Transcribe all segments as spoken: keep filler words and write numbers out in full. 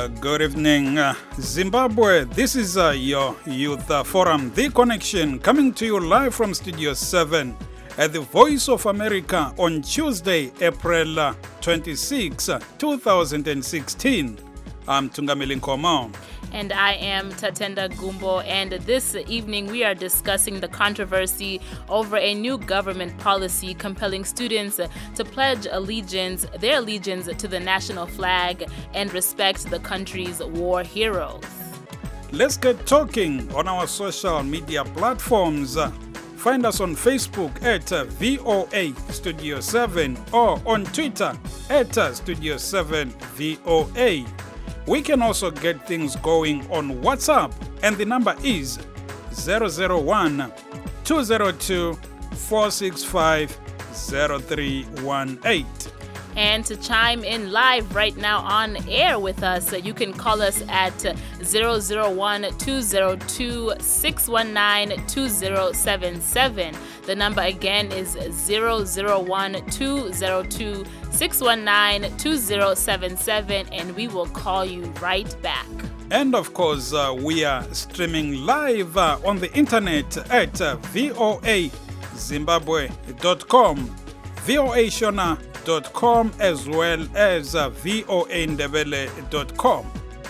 good evening, uh, Zimbabwe. This is uh, your Youth uh, Forum, The Connection, coming to you live from Studio seven at the Voice of America on Tuesday, April uh, twenty-sixth, uh, two thousand sixteen. I'm Tungamili Nkomo. And I am Tatenda Gumbo, and this evening we are discussing the controversy over a new government policy compelling students to pledge allegiance, their allegiance to the national flag and respect the country's war heroes. Let's get talking on our social media platforms. Find us on Facebook at V O A Studio seven or on Twitter at Studio seven V O A. We can also get things going on WhatsApp, and the number is zero zero one, two zero two, four six five, zero three one eight. And to chime in live right now on air with us, you can call us at zero zero one, two zero two, six one nine, two zero seven seven. The number again is zero zero one, two zero two, six one nine, two zero seven seven, and we will call you right back. And of course, uh, we are streaming live uh, on the internet at uh, voa zimbabwe dot com, voa shona dot com, as well as uh, voa ndebele dot com.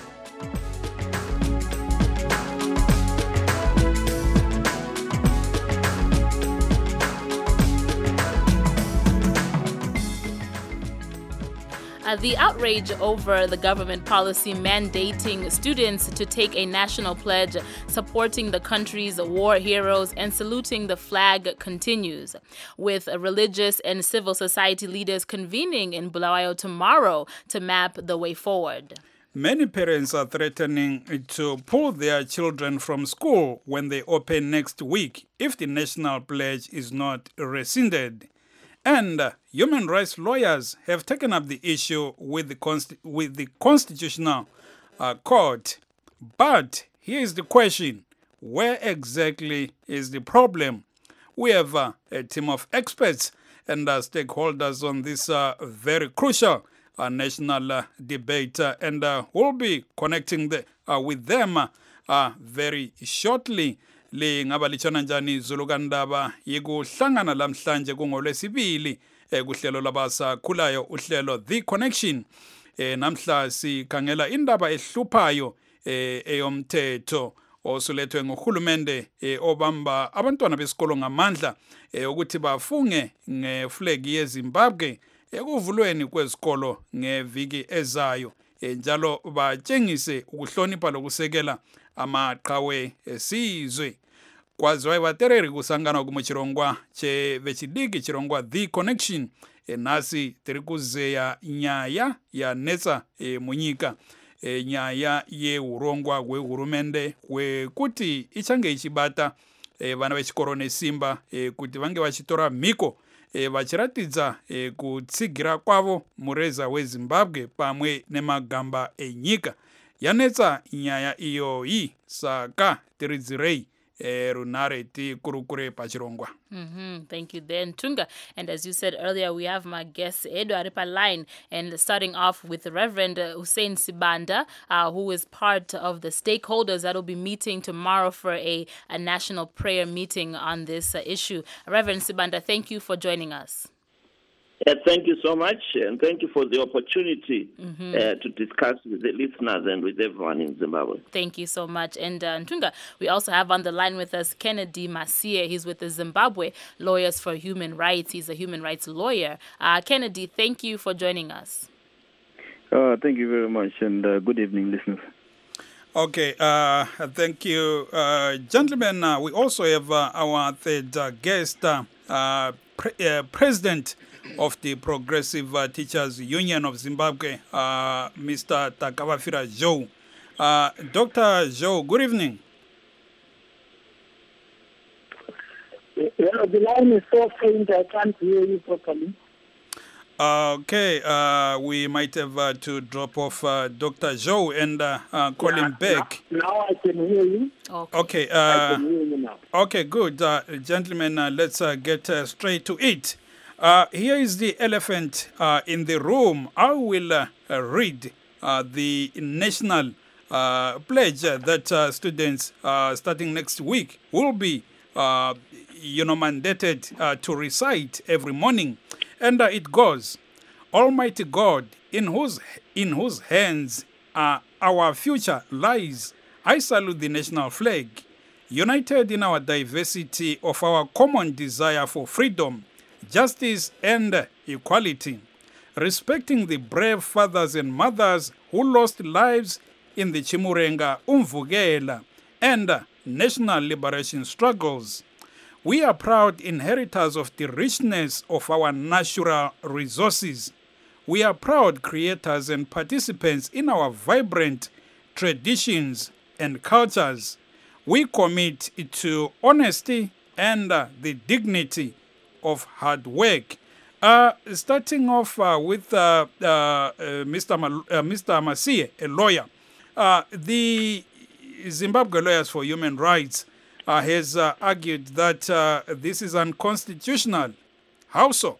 Uh, the outrage over the government policy mandating students to take a national pledge supporting the country's war heroes and saluting the flag continues, with uh, religious and civil society leaders convening in Bulawayo tomorrow to map the way forward. Many parents are threatening to pull their children from school when they open next week if the national pledge is not rescinded. And uh, human rights lawyers have taken up the issue with the, consti- with the Constitutional uh, Court. But here is the question: where exactly is the problem? We have uh, a team of experts and uh, stakeholders on this uh, very crucial uh, national uh, debate, uh, and uh, we'll be connecting the, uh, with them uh, uh, very shortly. Le ngabalichana njani zulukandaba yikuhlangana lamhlanje kungolwesibili kuhlelo labasa khulayo uhlelo The Connection. eh namhla sikhangela indaba ehluphayo eh eyomthetho osulethwe ngohulumende obamba abantwana besikolo ngamandla ukuthi bafunge ngeflag yeZimbabwe ekuvulweni kwezikolo ngeviki ezayo, njalo batshengise ukuhlonipha lokusekela amaqhawe esizwe. Kwaziwa batereri kusangana kumuchirongwa che vechidiki chirongwa The Connection, nasi tiri kuzeya nyaya ya netsa e, munyika e, nyaya ye urongwa kwehurumende kwekuti ichange ichibata e, vana vechikoro nesimba e, kuti vange vachitora mhiko e, vachiratidza e, kutsigira kwavo mureza weZimbabwe pamwe nemagamba enyika. Yanetsa nyaya iyoyi saka tiridzirei eh, runare ti kurukure pachirongwa. Mm-hmm. Thank you then, Tunga. And as you said earlier, we have my guest Edo Aripa line, and starting off with Reverend Hussein Sibanda, uh, who is part of the stakeholders that will be meeting tomorrow for a, a national prayer meeting on this uh, issue. Reverend Sibanda, thank you for joining us. Uh, thank you so much, and thank you for the opportunity mm-hmm. uh, to discuss with the listeners and with everyone in Zimbabwe. Thank you so much. And uh, Ntunga, we also have on the line with us Kennedy Masia. He's with the Zimbabwe Lawyers for Human Rights. He's a human rights lawyer. Uh, Kennedy, thank you for joining us. Uh, thank you very much, and uh, good evening, listeners. Okay, uh, thank you, uh, gentlemen. Uh, we also have uh, our third uh, guest, uh, uh, pre- uh, President of the Progressive uh, Teachers Union of Zimbabwe, uh, Mister Takavafira Joe. Uh, Doctor Joe, good evening. Yeah, the line is so faint, I can't hear you properly. Okay, uh, we might have uh, to drop off uh, Doctor Joe and uh, uh, call yeah, him back. Now, now I can hear you. Okay, okay, uh, I can hear you now. Okay, good. Uh, gentlemen, uh, let's uh, get uh, straight to it. Uh, here is the elephant uh, in the room. I will uh, uh, read uh, the national uh, pledge that uh, students uh, starting next week will be, uh, you know, mandated uh, to recite every morning. And uh, it goes, Almighty God, in whose, in whose hands uh, our future lies, I salute the national flag, united in our diversity of our common desire for freedom, justice, and equality, respecting the brave fathers and mothers who lost lives in the Chimurenga, Umvukela, and national liberation struggles. We are proud inheritors of the richness of our natural resources. We are proud creators and participants in our vibrant traditions and cultures. We commit to honesty and uh, the dignity of hard work. Uh, starting off uh, with uh, uh, uh, Mister Mal- uh, Mister Masie, a lawyer. Uh, the Zimbabwe Lawyers for Human Rights uh, has uh, argued that uh, this is unconstitutional. How so?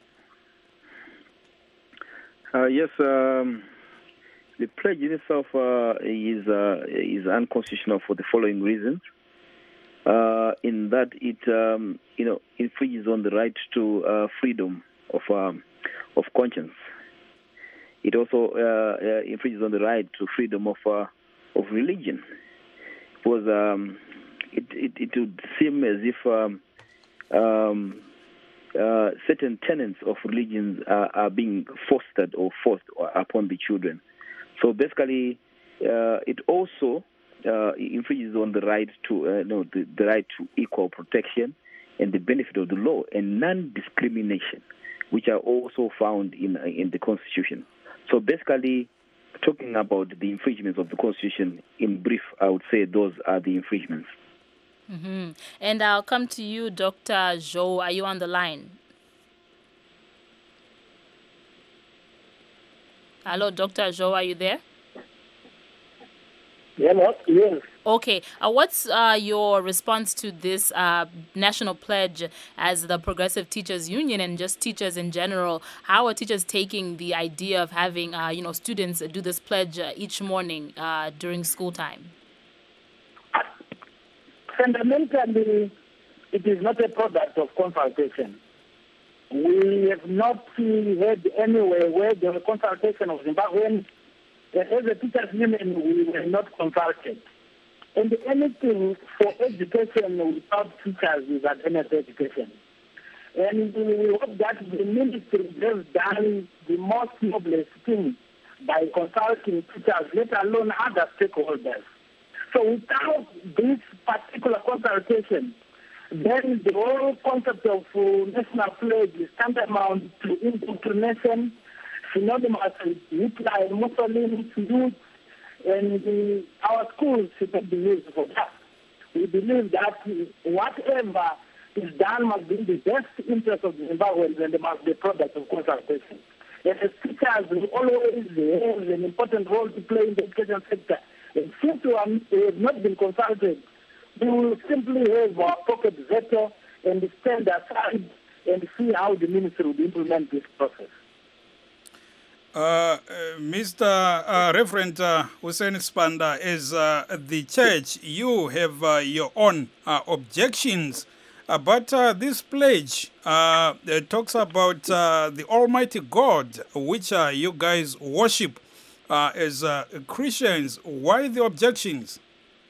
Uh, yes, um, the pledge in itself uh, is uh, is unconstitutional for the following reasons. Uh, in that it um, you know infringes on the right to uh, freedom of um, of conscience. It also uh, uh, infringes on the right to freedom of uh, of religion. Because um, it, it it would seem as if um, um, uh, certain tenets of religions are, are being fostered or forced upon the children. So basically, uh, it also uh, infringes on the right to uh, no the, the right to equal protection and the benefit of the law and non-discrimination, which are also found in in the Constitution. So basically, talking about the infringements of the Constitution, in brief, I would say those are the infringements. Mm-hmm. And I'll come to you, Doctor Zhou. Are you on the line? Hello, Doctor Zhou, are you there? Hello, yes. Okay. Uh, what's uh, your response to this uh, national pledge as the Progressive Teachers Union and just teachers in general? How are teachers taking the idea of having uh, you know students do this pledge uh, each morning uh, during school time? Fundamentally, it is not a product of consultation. We have not heard anywhere where there was consultation of Zimbabweans. As a teachers' union, we were not consulted. And anything for education without teachers is advanced education. And we hope that the ministry has done the most noblest thing by consulting teachers, let alone other stakeholders. So without this particular consultation, then the whole concept of uh, national pledge is tantamount to indoctrination, synonymous with Hitler and Mussolini's youth, and uh, our schools should not be used for that. We believe that whatever is done must be in the best interest of the Zimbabweans, and there must be a product of consultation. And as teachers, we always have an important role to play in the education sector. And since we have not been consulted, we will simply have our pocket veto and stand aside and see how the ministry will implement this process. Uh, uh, Mister Uh, Reverend uh, Hussein Spanda, as uh, the church, you have uh, your own uh, objections. Uh, but uh, this pledge uh, talks about uh, the Almighty God, which uh, you guys worship uh, as uh, Christians. Why the objections?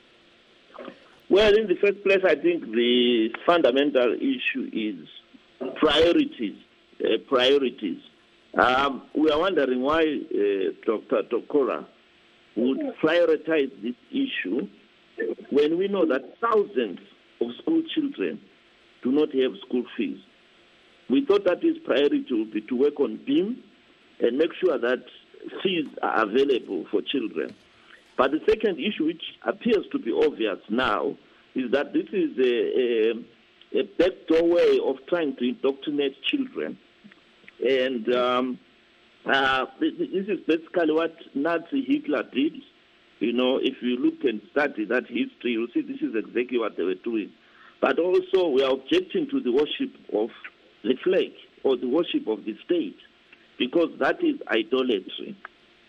Well, in the first place, I think the fundamental issue is priorities. Uh, priorities. Um, we are wondering why uh, Doctor Tokora would prioritize this issue when we know that thousands of school children do not have school fees. We thought that his priority would be to work on B I M and make sure that fees are available for children. But the second issue, which appears to be obvious now, is that this is a, a, a backdoor way of trying to indoctrinate children. And um, uh, this is basically what Nazi Hitler did. You know, if you look and study that history, you'll see this is exactly what they were doing. But also, we are objecting to the worship of the flag or the worship of the state, because that is idolatry.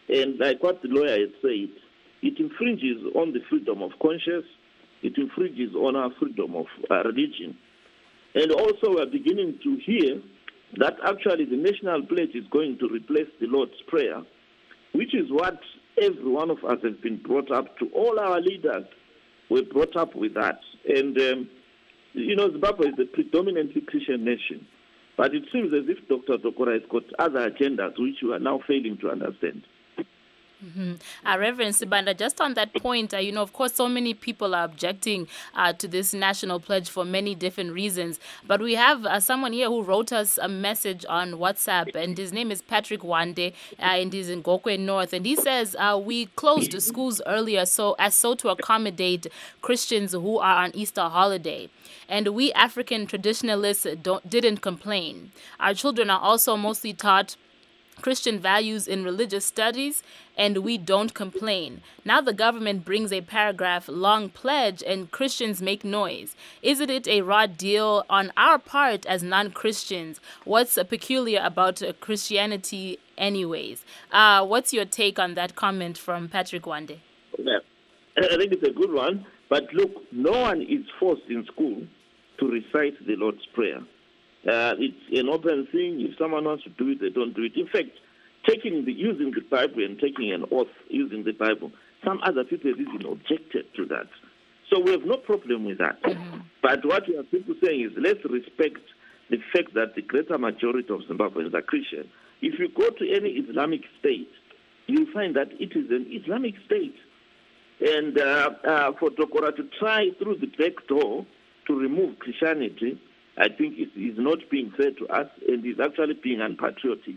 And like what the lawyer has said, it infringes on the freedom of conscience, it infringes on our freedom of uh, religion. And also we are beginning to hear that actually the National Pledge is going to replace the Lord's Prayer, which is what every one of us has been brought up to. All our leaders were brought up with that. And, um, you know, Zimbabwe is a predominantly Christian nation. But it seems as if Doctor Dokora has got other agendas which we are now failing to understand. Mm-hmm. Uh, Reverend Sibanda, just on that point, uh, you know, of course, so many people are objecting uh, to this national pledge for many different reasons. But we have uh, someone here who wrote us a message on WhatsApp, and his name is Patrick Wande, uh, and he's in Gokwe North. And he says, uh, we closed the schools earlier so as so to accommodate Christians who are on Easter holiday. And we African traditionalists don't, didn't complain. Our children are also mostly taught Christian values in religious studies, and we don't complain. Now the government brings a paragraph-long pledge, and Christians make noise. Isn't it a raw deal on our part as non-Christians? What's uh, peculiar about uh, Christianity anyways? Uh, what's your take on that comment from Patrick Wande? Yeah. I think it's a good one. But look, no one is forced in school to recite the Lord's Prayer. Uh, it's an open thing. If someone wants to do it, they don't do it. In fact, taking the, using the Bible and taking an oath using the Bible, some other people have even objected to that. So we have no problem with that. Mm-hmm. But what we are simply saying is let's respect the fact that the greater majority of Zimbabweans are Christian. If you go to any Islamic state, you'll find that it is an Islamic state. And uh, uh, for Dokora to try through the back door to remove Christianity, I think it is not being fair to us, and is actually being unpatriotic.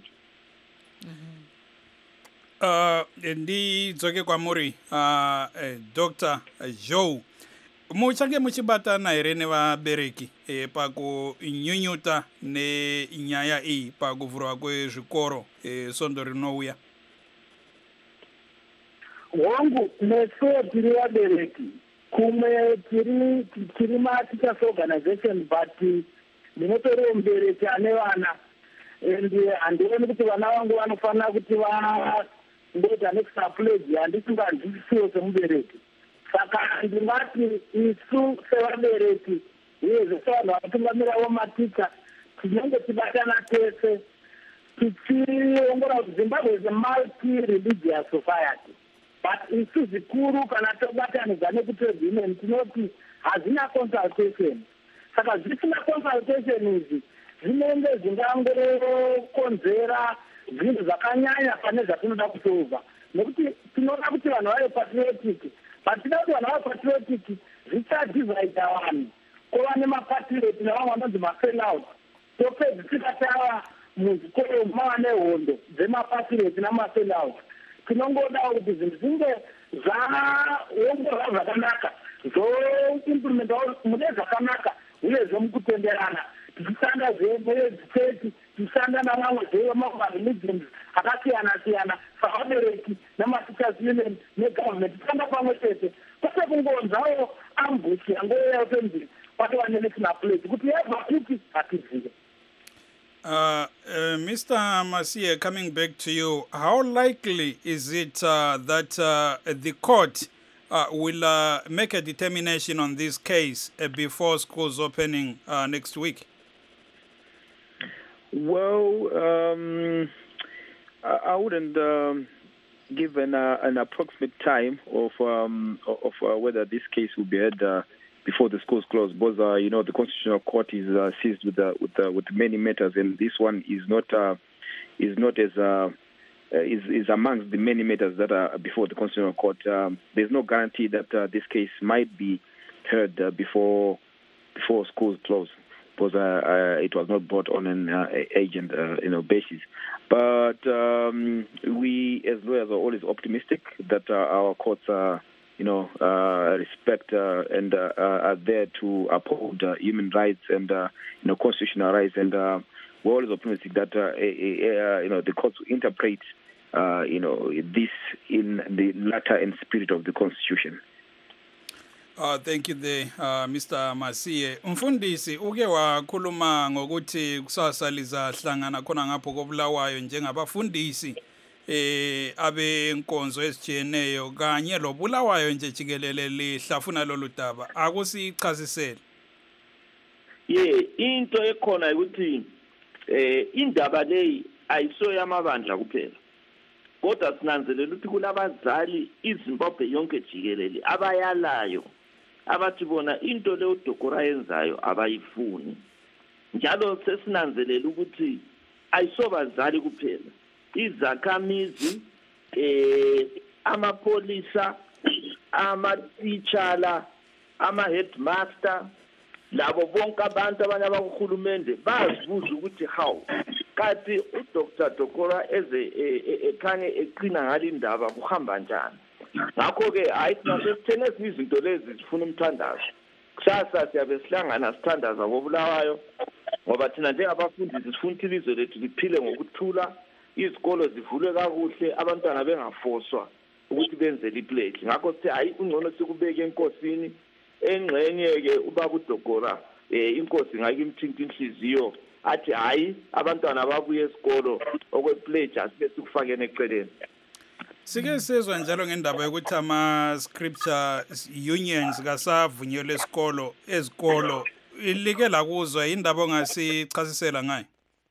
Ndidzoke kwamuri Doctor Joe, muchange muchibatana here nevabereki pakunyunyuta nenyaya iyi pakuvhurwa kwezvikoro sondo rinouya. Wangu neso tiri vabereki kumwe tiri tiri matichas organization but ndinotoriwo mubereki ane vana and handioni kuti vana vangu vanofanira kuti vandoita next pledge handisinganzwisiwo semubereki. Saka ndingati isu sevabereki uyezve sevanhu vanotungamiravo maticha tinenge tibatana tese tichiongora kuti Zimbabwe is a multi-religious society. But isu zvikuru kana tobatanidza nekutrade union tinoti hazina consultation. Saka zvisina consultation idzi zvinenge zvingangokonzera zvinhu zvakanyanya pane zvatinoda kusolva. Nekuti tinoda kuti vanhu vave patriotic, but tinoda kuti vanhu vave patriotic zvichadivhaidha vanhu. Kuva nemapatrioti navamwe vanonzi masellout. Topedzi tikatava muzvikoro mava nehondo dzemapatrioti namasellout. Tinongoda kuti zvinhu zvinge zvaongorwa zvakanaka zvoimplementawo mune zvakanaka uye zvomukutenderana tichishanda zvedziseti tichishanda navamwe zvemareligions akasiyana siyana savabereki nematichers union negovernment tichishanda pamwe chete kwete kungonzawo ambushi yangoyeyo pembiri patova nenational pledge kuti yabva kuti hatizive. Uh, uh, Mister Masie, coming back to you, how likely is it uh, that uh, the court uh, will uh, make a determination on this case uh, before schools opening uh, next week? Well, um, I, I wouldn't um, give an, uh, an approximate time of um, of uh, whether this case will be heard uh, before the schools close, because uh, you know the Constitutional Court is uh, seized with uh, with uh, with many matters, and this one is not uh, is not as uh, is is amongst the many matters that are before the Constitutional Court. Um, there's no guarantee that uh, this case might be heard uh, before before schools close, because uh, uh, it was not brought on an uh, agent uh, you know basis. But um, we as lawyers are always optimistic that uh, our courts are. you know, uh, respect uh, and uh, are there to uphold uh, human rights and, uh, you know, constitutional rights. And uh, we're always optimistic that, uh, uh, you know, the courts will interpret, uh, you know, this in the letter and spirit of the Constitution. Uh, thank you there, uh, Mister Masie. Umfundisi, uke wakhuluma ngokuthi kusasa lizahlangana khona ngapho koBulawayo njengabafundisi eh abe nkonzo esijiyeneyo kanye lobulawayo nje jikelele lihlafuna lolu daba akusichazisele. Ye into ekhona ukuthi eh indaba leyi ayiso yamabandla kuphela. Kodwa sinanzelela ukuthi kulabazali iZimbabwe yonke jikelele abayalayo abathi bona into le uDokora yenzayo abayifuni. Njalo sesinanzelela ukuthi ayisobazali kuphela. Izakhamizi eh amapolisa ama-teacher ama-headmaster labo bonke abantu abanye abakuhulumende bazibuza ukuthi how kathi uDr Dokora eze ekhanye eqina ngalindaba kuhamba njani. Ngakho ke hayi nasesithene izinto lezi zifuna umthandazo. Kusasa siyabe sihlangana sithandaza ngobulawayo ngoba thina njengabafundi sifuna ilizwe lethu liphile ngokuthula, izikolo zivulwe kakuhle, abantwana bengafoswa ukuthi benze ipledge. Ngakho sithi hayi ungcono sikubeke enkosini engxenye ke ubaba uDokora eh inkosi ngake imthinta inhliziyo athi hayi abantwana babuye esikolo okwepledge asibe sikufakene eceleni. Sike sizwe njalo ngendaba yokuthi ama scripture unions kasavunyelwe esikolo ezikolo ilike la kuzwa indaba ongasichasisela ngayo.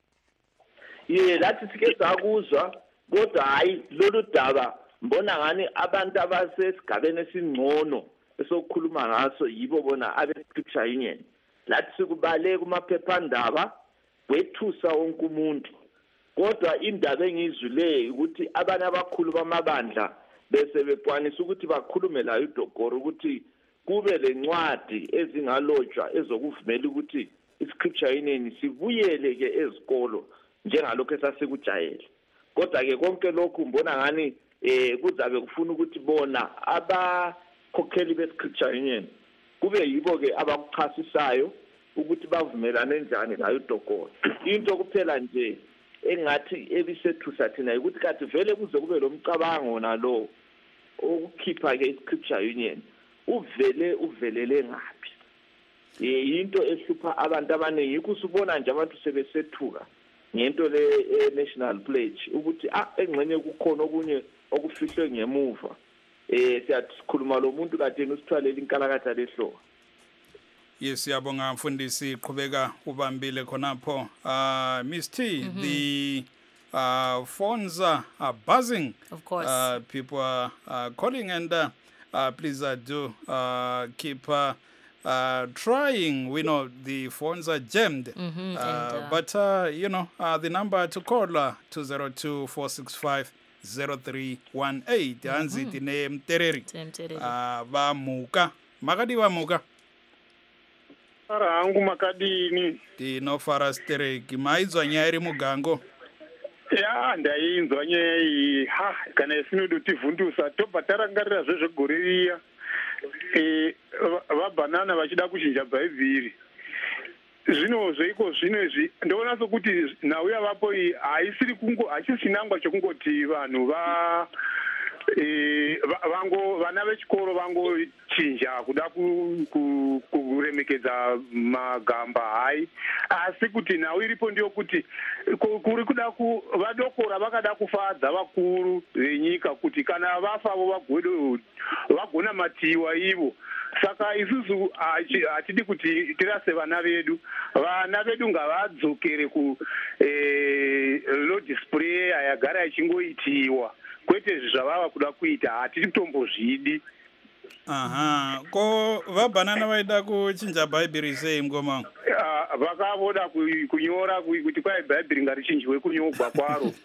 Ye lathi sike sakuzwa kodwa hayi lolu daba mbona ngani abantu abasesigabeni esingcono esokukhuluma ngaso yibo bona abe scripture union. Lathi sikubale kumaphephandaba wethusa wonke umuntu. Kodwa indaba engizwile ukuthi abanye abakhulu bamabandla bese bekwanisa ukuthi bakhulume la uDokora ukuthi kube lencwadi ezingalotshwa ezokuvumela ukuthi iscripture union sibuyele ke ezikolo njengalokho esasikujayele. Kodwa ke konke lokhu mbona ngani eh kuzabe kufuna ukuthi bona abakhokheli beScripture Union kube yibo ke abakuchasisayo ukuthi bavumelane njani la uDokora. Into kuphela nje engathi ebisethusa thina ukuthi kathi vele kuze kube lo mcabango nalo ukukhipha ke iScripture Union uvele uvelele ngapi. Eh into ehlupha abantu abaningi kusubona nje abantu sebesethuka ngento le national pledge ukuthi ah engxenye kukhona okunye okufihlwe ngemuva. Eh siyakhuluma lo muntu kade usithwalela inkalakatha lehloka. Yes, siyabonga mfundisi qhubeka ubambile khonapho. Uh Miss T, mm-hmm. the uh phones are, are buzzing. Of course. Uh people are uh, calling and uh, uh please uh, do uh keep uh, uh trying. We know the phones are jammed. Mm-hmm. uh, and, uh, but uh you know uh the number to call uh two zero two four six five zero three one eight. Anzi tine mtereri. Uh ba muka. Makadi ba muka. Ara hangu makadini tinofara stereki maizwa nyaya iri mugango. Ya ndainzwa nyaya iyi ha kana isinodo tivhundusa tobva tarangarira zvezvegore riya e vabanana vachida kuchinja bhaibheri. Zvino zveiko zvino izvi ndoona sokuti nhau yavapo iyi haisiri kungo hachisina chekungoti vanhu va Eh vango vana vechikoro vangochinja kuda kuremekedza magamba hai asi kuti nhau iripo ndiyo kuti kuri kuda ku vadokora vakada kufadza vakuru venyika kuti kana vafavo vagodo vagona matiwa ivo. Saka isusu hatidi kuti tirase vana vedu vana vedu ngavadzokere ku eh lo display yagara ichingoitiwa kwete zvavava kuda kuita hatiri kutombozvidi. Aha, ko vabanana vaida kuchinja bhaibheri sei mngoma? Vakavoda kunyora kuti kwai bhaibheri ngarichinjwe kunyorwa kwaro.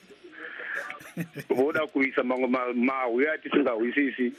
Voda kuisa mamwe mahwe atisingahwisisi.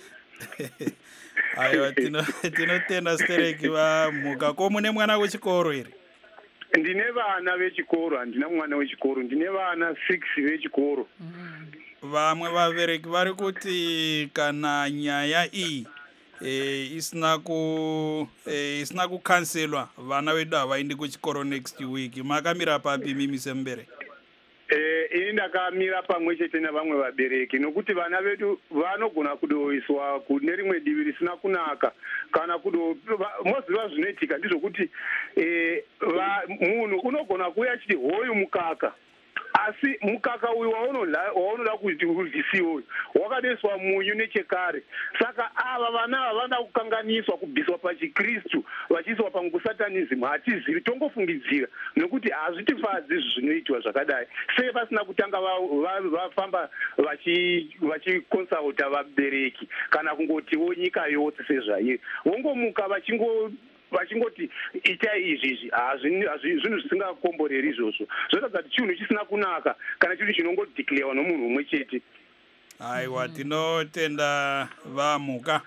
Aiwa tinotenda stereki va muka ko mune mwana wechikoro ere? Ndine vana vechikoro, handina mwana wechikoro, ndine vana six vechikoro. Vamwe vabereki vari kuti kana nyaya iyi eh isina ku eh isina kukanselwa vana vedu havaendi kuchikoro next week. Makamira papi mimi sembere? Eh ini ndakamira pamwe chete navamwe vabereki nokuti vana vedu vanogona kudoiswa kune rimwe divi risina kunaka kana kudo moziva zvinoitika ndizvokuti eh munhu unogona kuuya achiti hoyu mukaka asi mukaka uyu waunoda kuti urwisiwe uyu wakadoiswa munyu nechekare. Saka ava vana ava vanoda kukanganiswa, kubviswa pachikristu vachiiswa pangusatanism. Hatizivi, tongofungidzira nokuti hazvitifadzi izvi zvinoitwa zvakadai. Sei vasina kutanga vafamba vachikonsulta vabereki kana kungotiwo nyika yose sezvairi, vongomuka vachingo vachingoti itai izvi izvi zvinhu zvisingakomboreri izvozvo. Zvoratidza kuti chinhu chisina kunaka kana chinhu chinongodhiklewa nomunhu umwe chete. Aiwa, tinotenda vamuka.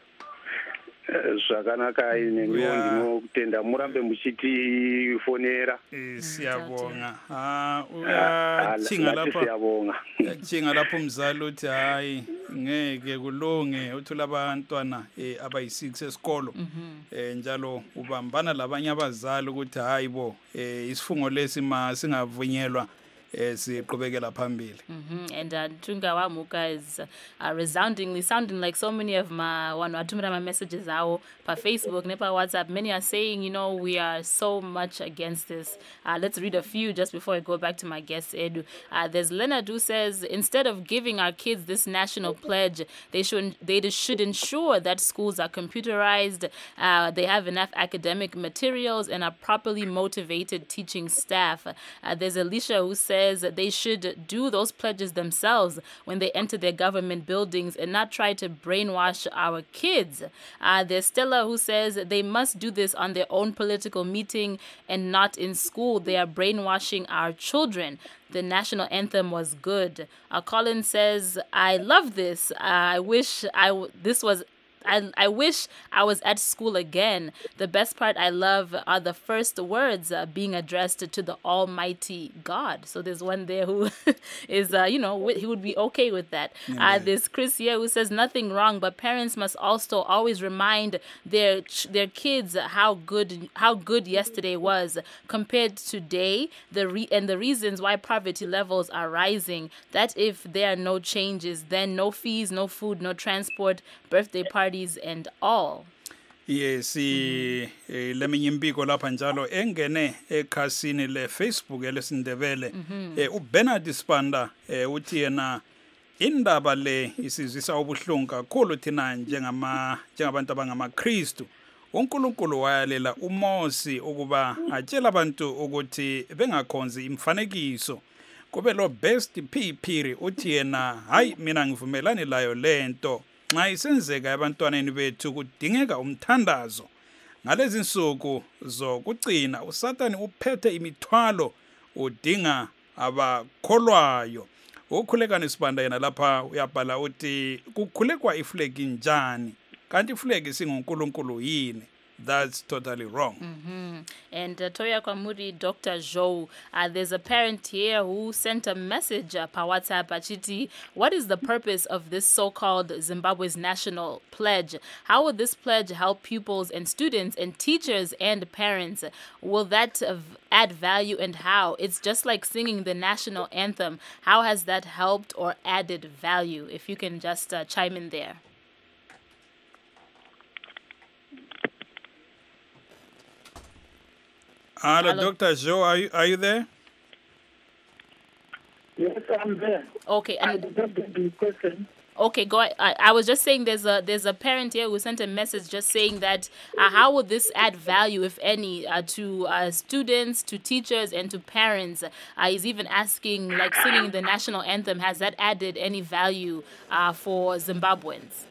Zvakanaka ine ndinotenda murambe muchitifonera. Siyabonga. Ah, uyachinga lapha. Uyachinga lapha umzali uthi hayi ngeke kulunge uthula abantwana abayi six esikolo. Eh njalo ubambana labanye abazali ukuthi hayi bo isifungo lesi ma singavunyelwa siqhubekela phambili. And uh, Tunga Wamuka is uh, resoundingly sounding like so many of my one or two my messages out per Facebook, Nepa WhatsApp. Many are saying, you know, we are so much against this. Uh, let's read a few just before I go back to my guest Edu. Uh, there's Leonard who says instead of giving our kids this national pledge, they should they should ensure that schools are computerized, uh, they have enough academic materials, and are properly motivated teaching staff. Uh, there's Alicia who says they should do those pledges themselves when they enter their government buildings and not try to brainwash our kids. Uh, there's Stella who says they must do this on their own political meeting and not in school. They are brainwashing our children. The national anthem was good. Uh, Colin says, I love this. Uh, I wish I w- this was I, I wish I was at school again. The best part I love are the first words uh, being addressed to the Almighty God. So there's one there who is, uh, you know, he would be okay with that. Uh, there's Chris here who says nothing wrong, but parents must also always remind their their kids how good how good yesterday was compared to today. The re- and the reasons why poverty levels are rising. That if there are no changes, then no fees, no food, no transport, birthday parties, and all. Yes, leminye impiko lapha njalo engene ekhasini le Facebook elesindebele uBernard Sibanda uthi yena indaba le isizwisa ubuhlungu kakhulu thina njengama njengabantu abangamaKristu. uNkulunkulu wayalela uMosi ukuba atshela abantu ukuthi bengakhonzi imfanekiso. Kube lo best P Phiri uthi yena hayi mina ngivumelani layo lento. Nxa isenzeka abantwaneni bethu kudingeka umthandazo. Ngalezi insuku zokugcina uSathane uphethe imithwalo udinga abakholwayo. Ukhulekani Sibanda yena lapha uyabhala uthi kukhulekwa iflegi njani kanti iflegi singuNkulunkulu yini. That's totally wrong. Mm-hmm. And uh, Toya Kwamuri, Doctor Joe, uh, there's a parent here who sent a message uh, per WhatsApp. Achiti, what is the purpose of this so-called Zimbabwe's national pledge? How will this pledge help pupils and students and teachers and parents? Will that uh, add value, and how? It's just like singing the national anthem. How has that helped or added value? If you can just uh, chime in there. Hello, Hello, Doctor Joe, are you, are you there? Yes, I'm there. Okay, and I did not get the question. Okay, go. I, I was just saying there's a there's a parent here who sent a message just saying that uh, how would this add value, if any, uh, to uh, students, to teachers, and to parents? Uh, he's even asking, like singing the national anthem, has that added any value uh, for Zimbabweans?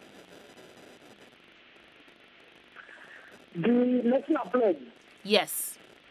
The national pledge? Yes.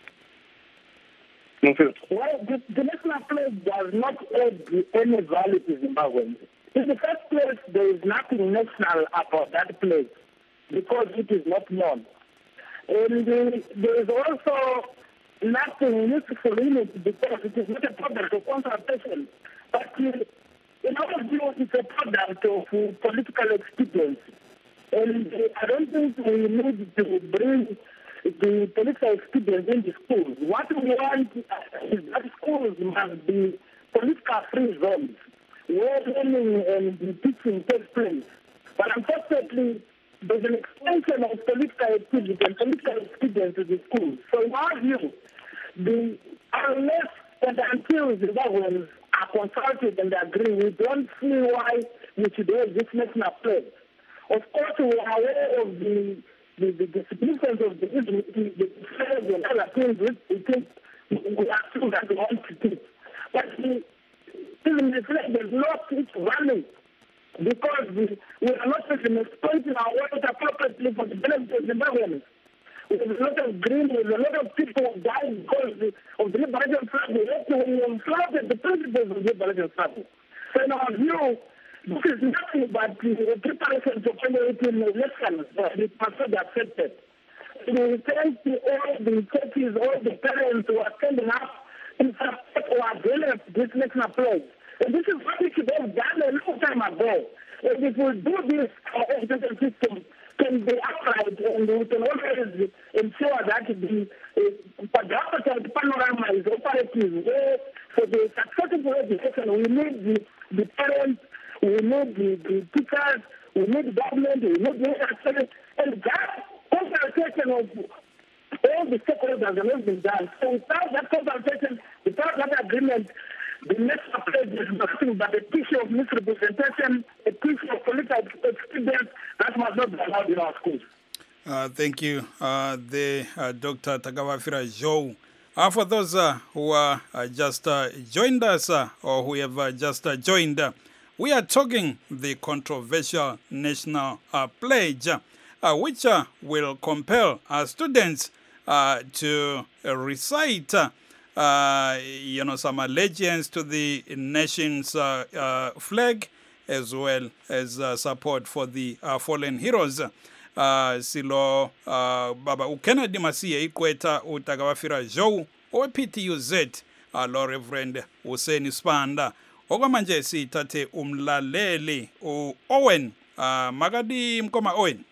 Well, the, the national pledge does not add any value to Zimbabweans. In the first place, there is nothing national about that pledge because it is not known. And the, there is also nothing useful in it because it is not a product of consultation. But uh, in our view, it's a product of uh, political expedience. And uh, I don't think we need to bring the political experience in the schools. What we want is that schools must be political-free zones where learning and teaching takes place. But unfortunately, there's an extension of political activity and political experience to the schools. So in our view, the, unless And until Zimbabweans are consulted and agree, we don't see why we should have this national pledge. Of course, we are aware of the the, the, the significance of the the, the flag and other things which we think we are true that we want to do. But the, even the flag has lost its value because we, we are not even exploiting our water appropriately for the benefit of Zimbabweans. There's a lot of green, there's a lot of people who died because of the liberation struggle. We have flouted the principles of the liberation struggle. So in our view, this is nothing but the preparation for twenty eighteen elections that it must not be accepted. We thank all the churches, all the parents who are standing up in support or against this national pledge. And this is what we should have done a long time ago. And if we do this, our education system can be upright, and we can always ensure that the quadripartite panorama is operative. Where for the successful education, we need the, the parents, we need the, the teachers, we need government, we need the education, and that consultation of all the stakeholders has not been done. So without that consultation, without that agreement, the next pledge is nothing but a tissue of misrepresentation, a tissue of political experience that must not be allowed in our schools. Uh, thank you, uh, the uh, Doctor Takawafira Joe. Uh, for those uh, who uh, uh, just uh, joined us uh, or who have uh, just uh, joined, uh, we are talking the controversial national uh, pledge, uh, which uh, will compel our students uh, to uh, recite uh, Uh, you know, some allegiance to the nation's uh, uh, flag, as well as uh, support for the uh, fallen heroes. Uh, silo uh, baba uKennedy Masiye ikweta uTakawafira Joe owe-P T U Z uh, lo Reverend Hussein Sibanda. Okwamanje sithathe umlaleli u-Owen uh, Makadi Mkoma Owen.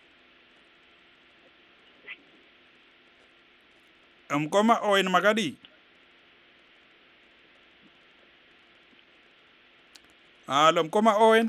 Mkoma Owen Makadi. Hello, Mkoma Owen.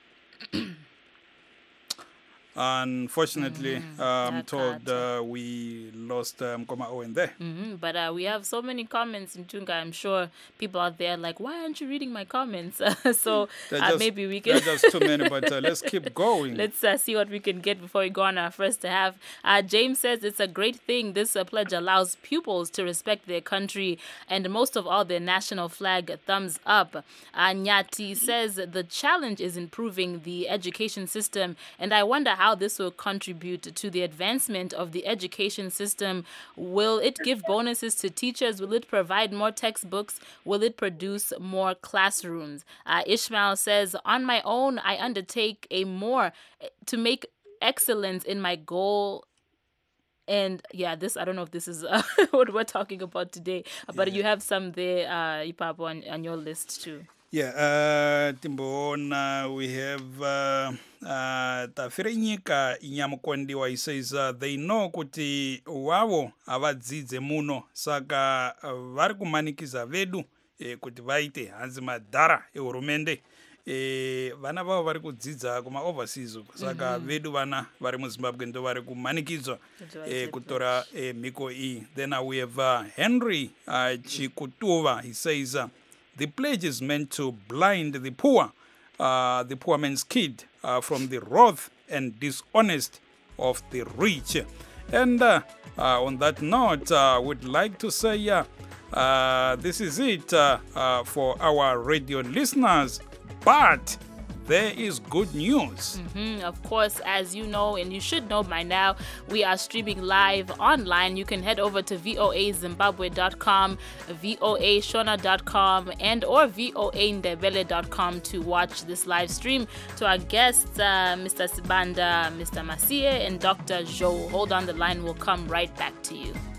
Unfortunately, mm-hmm. uh, I'm told uh, we lost uh, Mkoma Owen there. Mm-hmm. But uh, we have so many comments in Tunga. I'm sure people out there are like, why aren't you reading my comments? so uh, just, maybe we can... There are just too many, but uh, let's keep going. Let's uh, see what we can get before we go on our first half. Uh, James says it's a great thing. This uh, pledge allows pupils to respect their country and most of all their national flag. Thumbs up. Uh, Nyati says the challenge is improving the education system, and I wonder how this will contribute to the advancement of the education system. Will it give bonuses to teachers? Will it provide more textbooks? Will it produce more classrooms? Uh, Ishmael says, on my own, I undertake a more to make excellence in my goal. And yeah, this, I don't know if this is uh, what we're talking about today, but yeah. You have some there, uh, Ipapo, on, on your list too. Yeah, uh, Timbona, we have uh, uh, Tafirinyika Inyamukondiwa. He says uh, they know kuti wavo avadzidze muno saka uh, vari kumanikiza vedu eh, kuti vaite hanzi madhara ehurumende eh, vana vavo vari kudzidza kuma overseas saka mm-hmm. vedu vana vari muZimbabwe ndo vari kumanikidzwa eh, kutora eh, mhiko iyi. Then uh, we have uh, Henry uh, Chikutuva. He says uh, the pledge is meant to blind the poor, uh, the poor man's kid, uh, from the wrath and dishonest of the rich. And uh, uh, on that note, I uh, would like to say uh, uh, this is it uh, uh, for our radio listeners. But there is good news. Mm-hmm. Of course, as you know, and you should know by now, we are streaming live online. You can head over to V O A Zimbabwe dot com, V O A Shona dot com, and or V O A Ndebele dot com to watch this live stream. To our guests, uh, Mister Sibanda, Mister Masiye, and Doctor Joe. Hold on the line. We'll come right back to you.